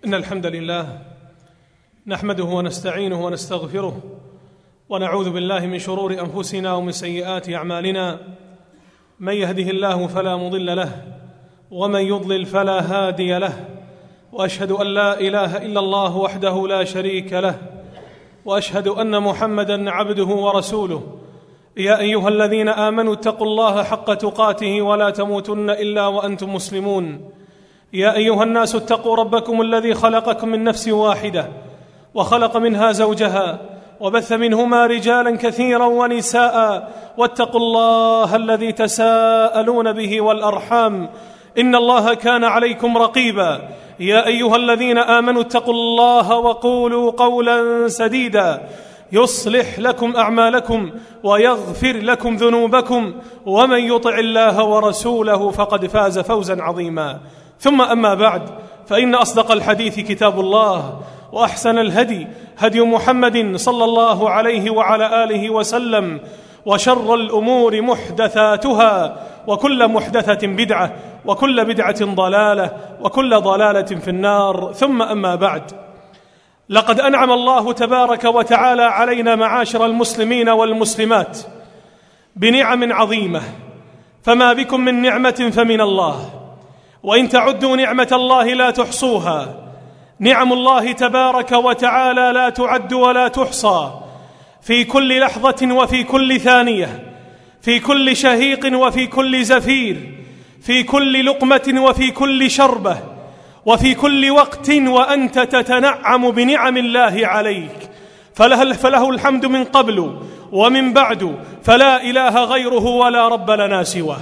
إن الحمد لله نحمده ونستعينه ونستغفره ونعوذ بالله من شرور أنفسنا ومن سيئات أعمالنا. من يهده الله فلا مضل له ومن يضلل فلا هادي له، وأشهد أن لا إله إلا الله وحده لا شريك له، وأشهد أن محمدًا عبده ورسوله. يا أيها الذين آمنوا اتقوا الله حق تقاته ولا تموتن إلا وأنتم مسلمون. يا أيها الناس اتقوا ربكم الذي خلقكم من نفس واحدة وخلق منها زوجها وبث منهما رجالا كثيرا ونساء، واتقوا الله الذي تساءلون به والأرحام إن الله كان عليكم رقيبا. يا أيها الذين آمنوا اتقوا الله وقولوا قولا سديدا يصلح لكم أعمالكم ويغفر لكم ذنوبكم، ومن يطع الله ورسوله فقد فاز فوزا عظيما. ثم أما بعد، فإن أصدق الحديث كتاب الله، وأحسن الهدي هدي محمد صلى الله عليه وعلى آله وسلم، وشر الأمور محدثاتها، وكل محدثة بدعة، وكل بدعة ضلالة، وكل ضلالة في النار. ثم أما بعد، لقد أنعم الله تبارك وتعالى علينا معاشر المسلمين والمسلمات بنعم عظيمة، فما بكم من نعمة فمن الله، وإن تعدوا نعمة الله لا تحصوها. نعم الله تبارك وتعالى لا تعد ولا تحصى، في كل لحظة وفي كل ثانية، في كل شهيق وفي كل زفير، في كل لقمة وفي كل شربة، وفي كل وقت وأنت تتنعم بنعم الله عليك، فله الحمد من قبل ومن بعد، فلا إله غيره ولا رب لنا سواه.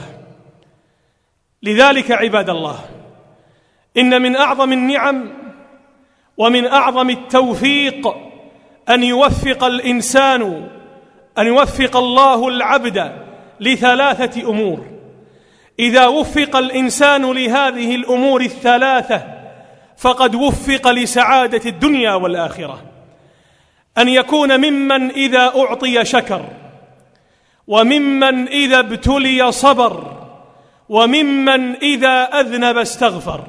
لذلك عباد الله، إن من أعظم النعم ومن أعظم التوفيق أن يوفق الله العبد لثلاثة أمور. إذا وفق الإنسان لهذه الأمور الثلاثة فقد وفق لسعادة الدنيا والآخرة: أن يكون ممن إذا أعطي شكر، وممن إذا ابتلي صبر، وممن إذا أذنب استغفر.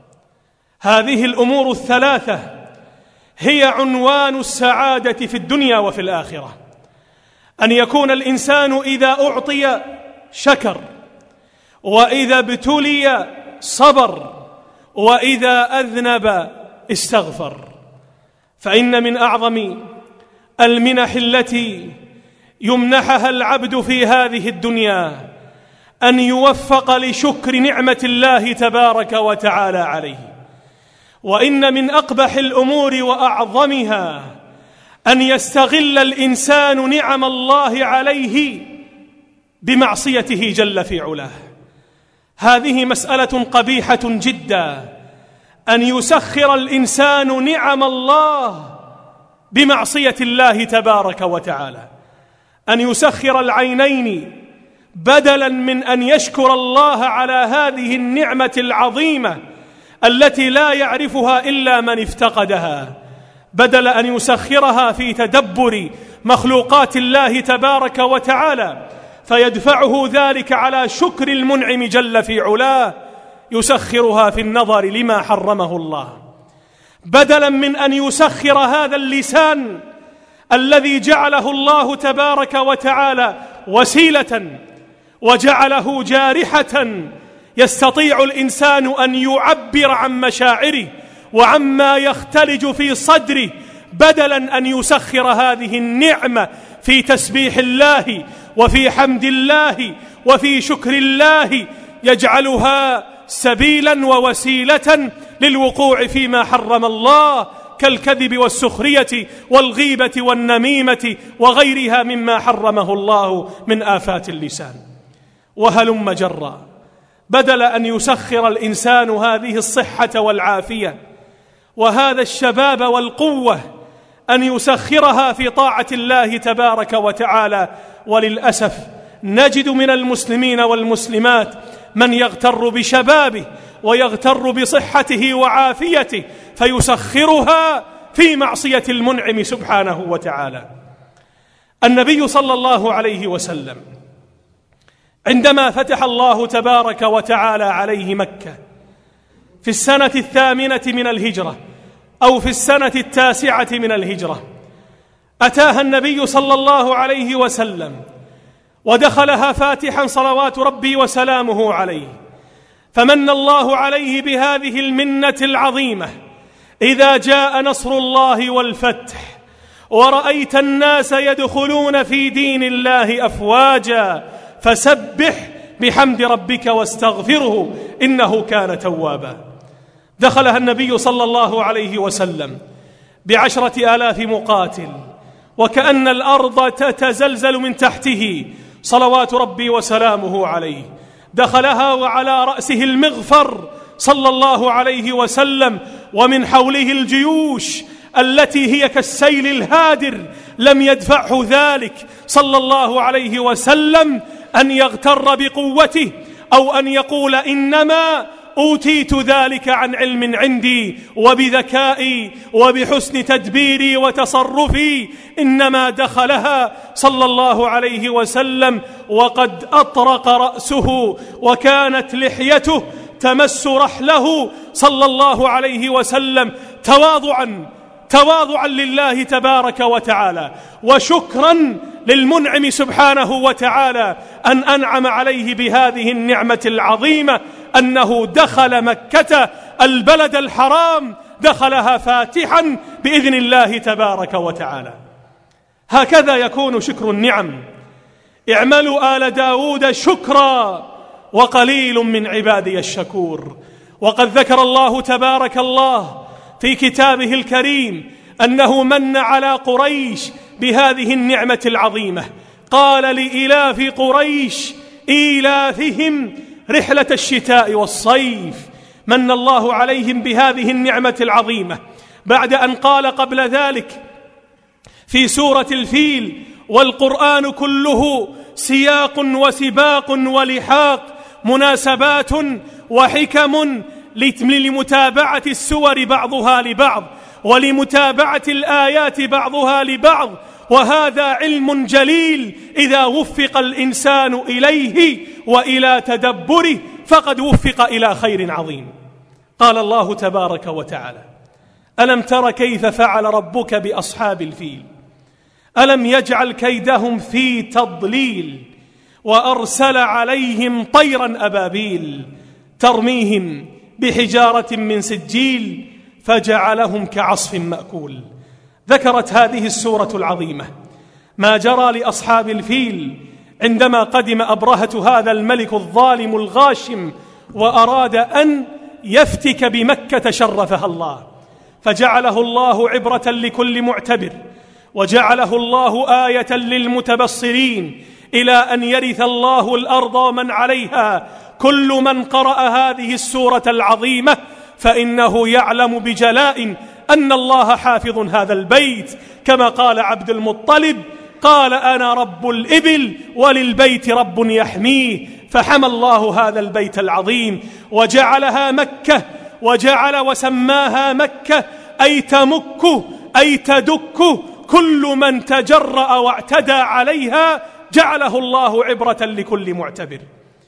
هذه الأمور الثلاثة هي عنوان السعادة في الدنيا وفي الآخرة: أن يكون الإنسان إذا أعطي شكر، وإذا ابتلي صبر، وإذا أذنب استغفر. فإن من أعظم المنح التي يمنحها العبد في هذه الدنيا أن يوفق لشكر نعمة الله تبارك وتعالى عليه. وإن من أقبح الأمور وأعظمها أن يستغل الإنسان نعم الله عليه بمعصيته جل في علاه. هذه مسألة قبيحة جدا، أن يسخر الإنسان نعم الله بمعصية الله تبارك وتعالى، أن يسخر العينين بدلا من أن يشكر الله على هذه النعمة العظيمة التي لا يعرفها إلا من افتقدها، بدل أن يسخرها في تدبر مخلوقات الله تبارك وتعالى فيدفعه ذلك على شكر المنعم جل في علاه، يسخرها في النظر لما حرمه الله، بدلا من أن يسخر هذا اللسان الذي جعله الله تبارك وتعالى وسيلة وجعله جارحة يستطيع الإنسان أن يعبر عن مشاعره وعما يختلج في صدره، بدلا أن يسخر هذه النعمة في تسبيح الله وفي حمد الله وفي شكر الله، يجعلها سبيلا ووسيلة للوقوع فيما حرم الله كالكذب والسخرية والغيبة والنميمة وغيرها مما حرمه الله من آفات اللسان. وهلم جرا، بدل أن يسخر الإنسان هذه الصحة والعافية وهذا الشباب والقوة أن يسخرها في طاعة الله تبارك وتعالى. وللأسف نجد من المسلمين والمسلمات من يغتر بشبابه ويغتر بصحته وعافيته فيسخرها في معصية المنعم سبحانه وتعالى. النبي صلى الله عليه وسلم عندما فتح الله تبارك وتعالى عليه مكة في السنة 8 من الهجرة، أو في السنة 9 من الهجرة أتاها النبي صلى الله عليه وسلم ودخلها فاتحا صلوات ربي وسلامه عليه، فمن الله عليه بهذه المنة العظيمة إذا جاء نصر الله والفتح ورأيت الناس يدخلون في دين الله أفواجا فسبح بحمد ربك واستغفره إنه كان توابا. دخلها النبي صلى الله عليه وسلم ب10,000 مقاتل، وكأن الأرض تتزلزل من تحته صلوات ربي وسلامه عليه. دخلها وعلى رأسه المغفر صلى الله عليه وسلم، ومن حوله الجيوش التي هي كالسيل الهادر. لم يدفعه ذلك صلى الله عليه وسلم أن يغتر بقوته أو أن يقول إنما أوتيت ذلك عن علم عندي وبذكائي وبحسن تدبيري وتصرفي، إنما دخلها صلى الله عليه وسلم وقد أطرق رأسه وكانت لحيته تمس رحله صلى الله عليه وسلم تواضعا لله تبارك وتعالى، وشكرا للمنعم سبحانه وتعالى أن أنعم عليه بهذه النعمة العظيمة، أنه دخل مكة البلد الحرام، دخلها فاتحا بإذن الله تبارك وتعالى. هكذا يكون شكر النعم. اعملوا آل داود شكرا وقليل من عبادي الشكور. وقد ذكر الله تبارك الله في كتابه الكريم أنه من على قريش بهذه النعمة العظيمة. قال لإلاف قريش إيلافهم رحلة الشتاء والصيف. من الله عليهم بهذه النعمة العظيمة بعد أن قال قبل ذلك في سورة الفيل: والقرآن كله سياق وسباق ولحاق، مناسبات وحكم لمتابعة السور بعضها لبعض ولمتابعة الآيات بعضها لبعض، وهذا علم جليل إذا وفق الإنسان إليه وإلى تدبره فقد وفق إلى خير عظيم. قال الله تبارك وتعالى: ألم تر كيف فعل ربك بأصحاب الفيل ألم يجعل كيدهم في تضليل وأرسل عليهم طيرا أبابيل ترميهم بحجارة من سجيل فجعلهم كعصف مأكول. ذكرت هذه السورة العظيمة ما جرى لأصحاب الفيل عندما قدم أبرهة هذا الملك الظالم الغاشم وأراد أن يفتك بمكة شرفها الله، فجعله الله عبرة لكل معتبر، وجعله الله آية للمتبصرين إلى أن يرث الله الأرض ومن عليها. كل من قرأ هذه السورة العظيمة فإنه يعلم بجلاء أن الله حافظ هذا البيت، كما قال عبد المطلب: قال أنا رب الإبل وللبيت رب يحميه. فحمى الله هذا البيت العظيم وجعلها مكة، وجعل وسماها مكة أي تمك أي تدك كل من تجرأ واعتدى عليها، جعله الله عبرة لكل معتبر.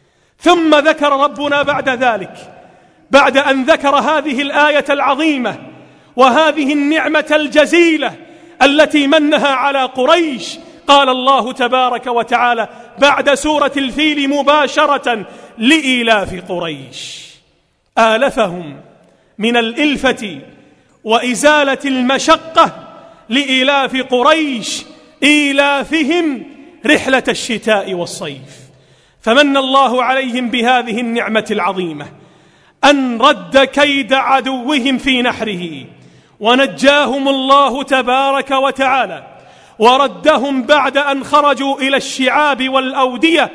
ثم ذكر ربنا بعد ذلك، بعد أن ذكر هذه الآية العظيمة وهذه النعمة الجزيلة التي منها على قريش، قال الله تبارك وتعالى بعد سورة الفيل مباشرة: لإيلاف قريش آلفهم من الإلفة وإزالة المشقة، لإيلاف قريش إيلافهم رحلة الشتاء والصيف. فمن الله عليهم بهذه النعمة العظيمة أن رد كيد عدوهم في نحره، ونجاهم الله تبارك وتعالى، وردهم بعد أن خرجوا إلى الشعاب والأودية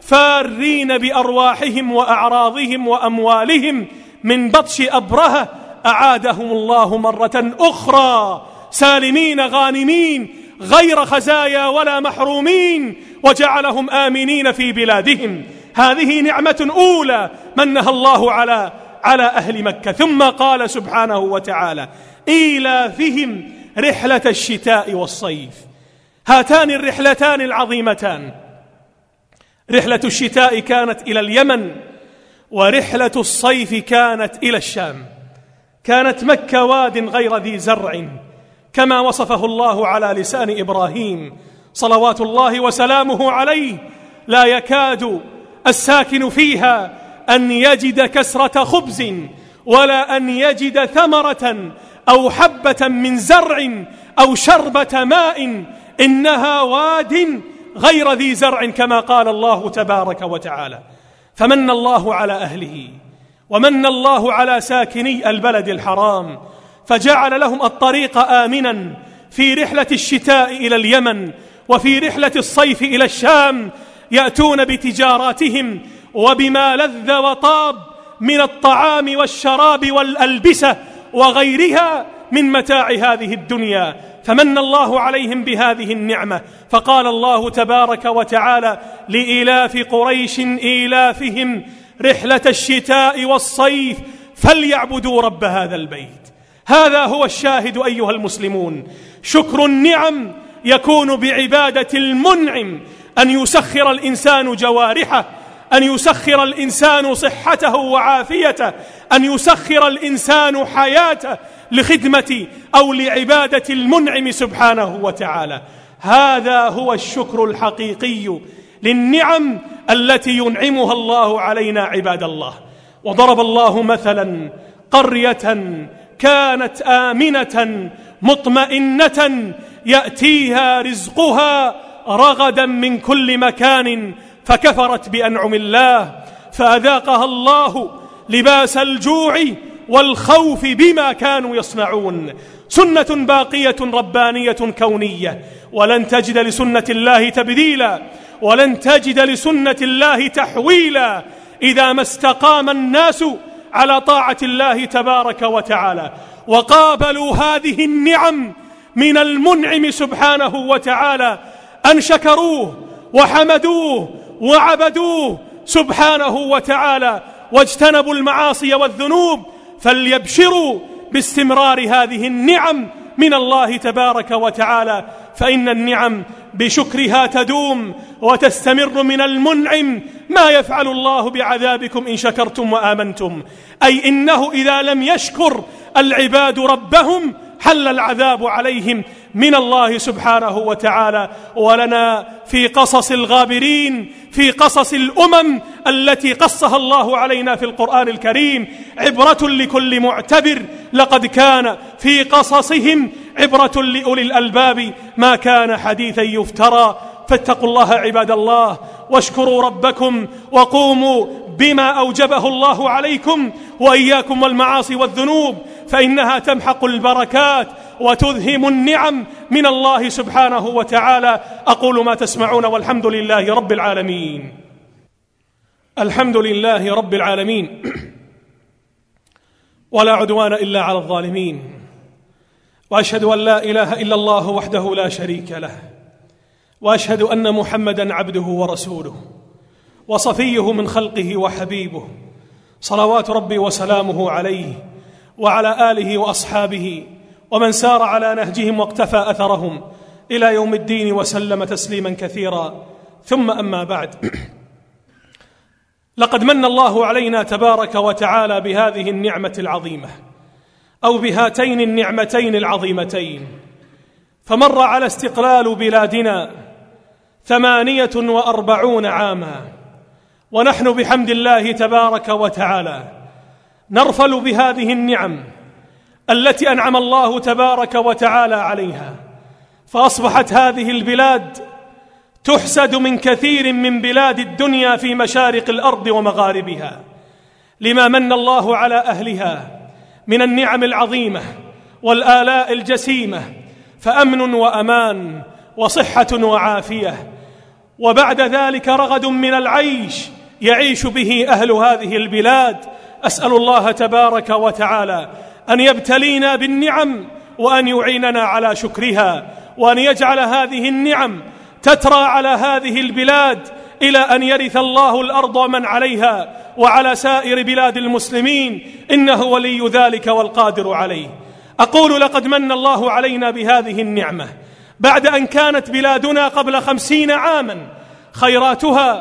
فارين بأرواحهم وأعراضهم وأموالهم من بطش أبرهة. أعادهم الله مرة أخرى سالمين غانمين غير خزايا ولا محرومين، وجعلهم آمنين في بلادهم. هذه نعمة أولى منها الله على أهل مكة. ثم قال سبحانه وتعالى: إيلافهم رحلة الشتاء والصيف. هاتان الرحلتان العظيمتان، رحلة الشتاء كانت إلى اليمن، ورحلة الصيف كانت إلى الشام. كانت مكة واد غير ذي زرع كما وصفه الله على لسان إبراهيم صلوات الله وسلامه عليه، لا يكاد الساكن فيها أن يجد كسرة خبز ولا أن يجد ثمرة أو حبة من زرع أو شربة ماء، إنها واد غير ذي زرع كما قال الله تبارك وتعالى. فمن الله على أهله ومن الله على ساكني البلد الحرام، فجعل لهم الطريق آمنا في رحلة الشتاء إلى اليمن وفي رحلة الصيف إلى الشام، يأتون بتجاراتهم وبما لذ وطاب من الطعام والشراب والألبسة وغيرها من متاع هذه الدنيا. فمن الله عليهم بهذه النعمة، فقال الله تبارك وتعالى: لإلاف قريش إيلافهم رحلة الشتاء والصيف فليعبدوا رب هذا البيت. هذا هو الشاهد أيها المسلمون. شكر النعم يكون بعبادة المنعم، أن يسخر الإنسان جوارحه، أن يسخر الإنسان صحته وعافيته، أن يسخر الإنسان حياته لخدمة أو لعبادة المنعم سبحانه وتعالى. هذا هو الشكر الحقيقي للنعم التي ينعمها الله علينا عباد الله. وضرب الله مثلا قرية كانت آمنة مطمئنة يأتيها رزقها رغدا من كل مكان فكفرت بأنعم الله فأذاقها الله لباس الجوع والخوف بما كانوا يصنعون. سنة باقية ربانية كونية، ولن تجد لسنة الله تبديلا، ولن تجد لسنة الله تحويلا إذا ما استقام الناس على طاعة الله تبارك وتعالى وقابلوا هذه النعم من المنعم سبحانه وتعالى، أن شكروه وحمدوه وعبدوه سبحانه وتعالى واجتنبوا المعاصي والذنوب، فليبشروا باستمرار هذه النعم من الله تبارك وتعالى، فإن النعم بشكرها تدوم وتستمر من المنعم. ما يفعل الله بعذابكم إن شكرتم وآمنتم، أي إنه إذا لم يشكر العباد ربهم حل العذاب عليهم من الله سبحانه وتعالى. ولنا في قصص الغابرين، في قصص الأمم التي قصها الله علينا في القرآن الكريم، عبرة لكل معتبر. لقد كان في قصصهم عبرة لأولي الألباب ما كان حديثا يفترى. فاتقوا الله عباد الله واشكروا ربكم وقوموا بما أوجبه الله عليكم وإياكم والمعاصي والذنوب، فإنها تمحق البركات وتذهب النعم من الله سبحانه وتعالى. أقول ما تسمعون والحمد لله رب العالمين. الحمد لله رب العالمين، ولا عدوان إلا على الظالمين، وأشهد أن لا إله إلا الله وحده لا شريك له، وأشهد أن محمدًا عبده ورسوله وصفيه من خلقه وحبيبه، صلوات ربي وسلامه عليه وعلى آله وأصحابه ومن سار على نهجهم واقتفى أثرهم إلى يوم الدين وسلم تسليما كثيرا. ثم أما بعد، لقد من الله علينا تبارك وتعالى بهذه النعمة العظيمة، أو بهاتين النعمتين العظيمتين، فمر على استقلال بلادنا 48 عاما، ونحن بحمد الله تبارك وتعالى نرفل بهذه النعم التي أنعم الله تبارك وتعالى عليها، فأصبحت هذه البلاد تحسد من كثير من بلاد الدنيا في مشارق الأرض ومغاربها، لما من الله على أهلها من النعم العظيمة والآلاء الجسيمة، فأمن وأمان وصحة وعافية، وبعد ذلك رغد من العيش يعيش به أهل هذه البلاد. أسأل الله تبارك وتعالى أن يبتلينا بالنعم وأن يعيننا على شكرها، وأن يجعل هذه النعم تترى على هذه البلاد إلى أن يرث الله الأرض ومن عليها وعلى سائر بلاد المسلمين، إنه ولي ذلك والقادر عليه. أقول لقد من الله علينا بهذه النعمة بعد أن كانت بلادنا قبل 50 عاما خيراتها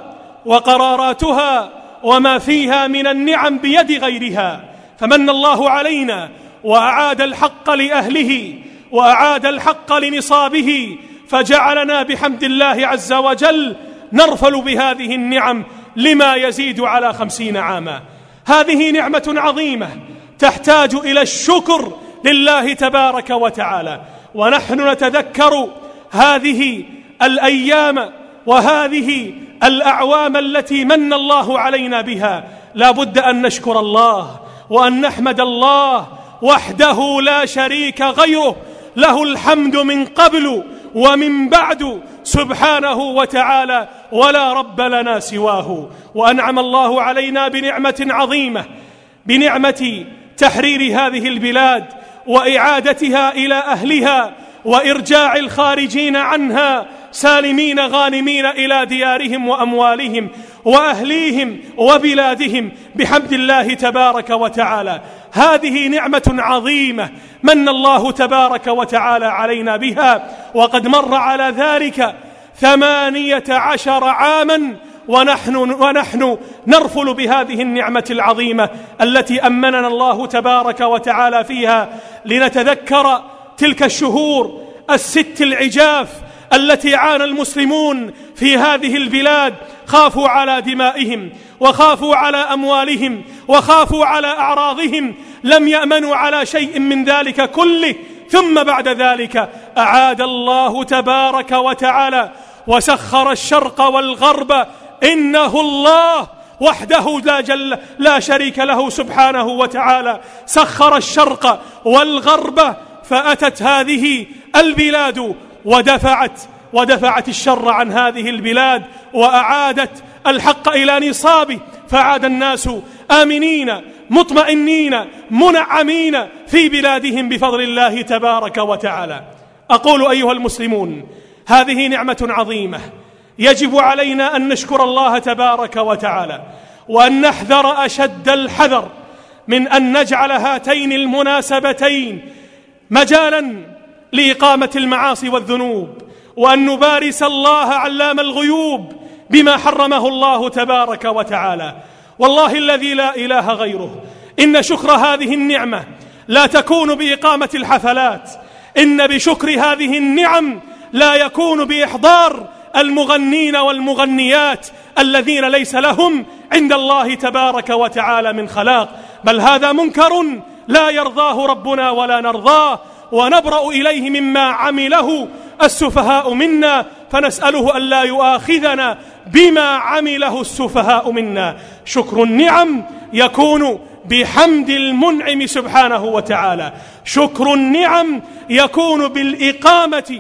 وقراراتها وما فيها من النعم بيد غيرها، فمن الله علينا وأعاد الحق لأهله وأعاد الحق لنصابه، فجعلنا بحمد الله عز وجل نرفل بهذه النعم لما يزيد على 50 عاما. هذه نعمة عظيمة تحتاج إلى الشكر لله تبارك وتعالى، ونحن نتذكر هذه الأيام وهذه الأعوام التي من الله علينا بها. لا بد أن نشكر الله وأن نحمد الله وحده لا شريك غيره، له الحمد من قبل ومن بعد سبحانه وتعالى، ولا رب لنا سواه. وأنعم الله علينا بنعمة عظيمة، بنعمة تحرير هذه البلاد وإعادتها إلى أهلها وإرجاع الخارجين عنها سالمين غانمين إلى ديارهم وأموالهم وأهليهم وبلادهم بحمد الله تبارك وتعالى. هذه نعمة عظيمة من الله تبارك وتعالى علينا بها، وقد مر على ذلك 18 عاما ونحن نرفل بهذه النعمة العظيمة التي أمننا الله تبارك وتعالى فيها، لنتذكر تلك الشهور 6 العجاف التي عانى المسلمون في هذه البلاد. خافوا على دمائهم وخافوا على أموالهم وخافوا على أعراضهم، لم يأمنوا على شيء من ذلك كله. ثم بعد ذلك أعاد الله تبارك وتعالى وسخر الشرق والغرب، إنه الله وحده لا شريك له سبحانه وتعالى. سخر الشرق والغرب، فأتت هذه البلاد ودفعت الشر عن هذه البلاد، وأعادت الحق إلى نصابه، فعاد الناس آمنين مطمئنين منعمين في بلادهم بفضل الله تبارك وتعالى. أقول أيها المسلمون، هذه نعمة عظيمة يجب علينا أن نشكر الله تبارك وتعالى، وأن نحذر أشد الحذر من أن نجعل هاتين المناسبتين مجالا لإقامة المعاصي والذنوب، وأن نبارس الله علام الغيوب بما حرمه الله تبارك وتعالى. والله الذي لا إله غيره، إن شكر هذه النعمة لا تكون بإقامة الحفلات، إن بشكر هذه النعم لا يكون بإحضار المغنين والمغنيات الذين ليس لهم عند الله تبارك وتعالى من خلاق، بل هذا منكر لا يرضاه ربنا ولا نرضاه، ونبرأ إليه مما عمله السفهاء منا، فنسأله ألا يؤاخذنا بما عمله السفهاء منا. شكر النعم يكون بحمد المنعم سبحانه وتعالى، شكر النعم يكون بالإقامة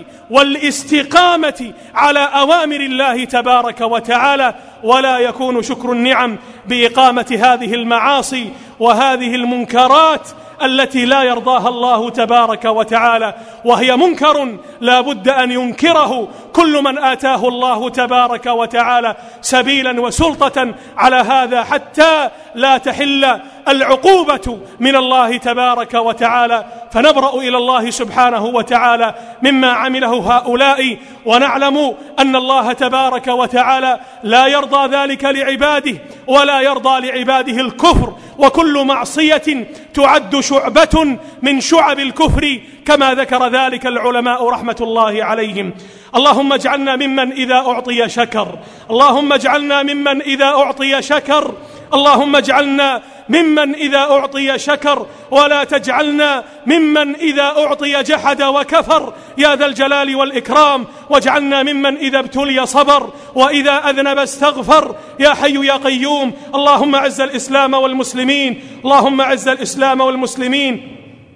والاستقامة على أوامر الله تبارك وتعالى، ولا يكون شكر النعم بإقامة هذه المعاصي وهذه المنكرات التي لا يرضاها الله تبارك وتعالى، وهي منكر لا بد أن ينكره كل من آتاه الله تبارك وتعالى سبيلا وسلطة على هذا، حتى لا تحل العقوبة من الله تبارك وتعالى. فنبرأ إلى الله سبحانه وتعالى مما عمله هؤلاء، ونعلم أن الله تبارك وتعالى لا يرضى ذلك لعباده، ولا يرضى لعباده الكفر، وكل معصية تعد شعبة من شعب الكفر، كما ذكر ذلك العلماء رحمة الله عليهم. اللهم اجعلنا ممن إذا أعطي شكر، اللهم اجعلنا ممن إذا أعطي شكر، اللهم اجعلنا ممن إذا أعطي شكر، ولا تجعلنا ممن إذا أعطي جحد وكفر يا ذا الجلال والإكرام، واجعلنا ممن إذا ابتلي صبر وإذا أذنب استغفر يا حي يا قيوم. اللهم أعز الإسلام والمسلمين، اللهم أعز الإسلام والمسلمين،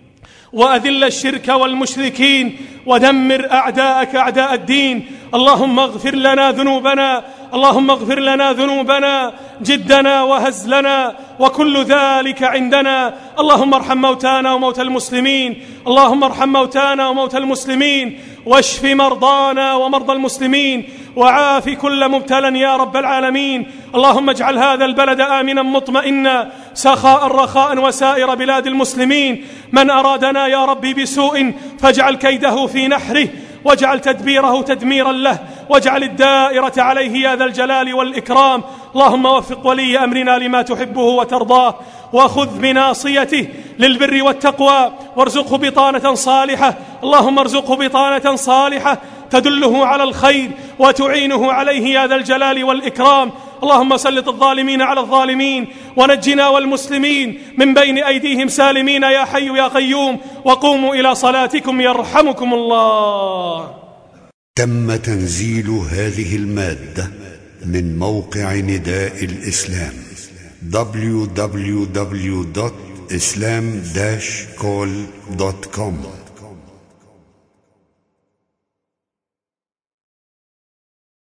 وأذل الشرك والمشركين، ودمر أعداءك أعداء الدين. اللهم اغفر لنا ذنوبنا، اللهم اغفر لنا ذنوبنا جدنا وهزلنا وكل ذلك عندنا. اللهم ارحم موتانا وموتى المسلمين، اللهم ارحم موتانا وموتى المسلمين، واشف مرضانا ومرضى المسلمين، وعاف كل مبتلى يا رب العالمين. اللهم اجعل هذا البلد آمنا مطمئنا سخاء رخاء وسائر بلاد المسلمين. من أرادنا يا ربي بسوء فاجعل كيده في نحره، واجعل تدبيره تدميرا له، واجعل الدائرة عليه يا ذا الجلال والإكرام. اللهم وفق ولي أمرنا لما تحبه وترضاه، وخذ بناصيته للبر والتقوى وارزقه بطانة صالحة. اللهم ارزقه بطانة صالحة تدله على الخير وتعينه عليه يا ذا الجلال والإكرام. اللهم سلط الظالمين على الظالمين ونجنا والمسلمين من بين أيديهم سالمين يا حي يا قيوم. وقوموا إلى صلاتكم يرحمكم الله. تم تنزيل هذه المادة من موقع نداء الإسلام www.islam-call.com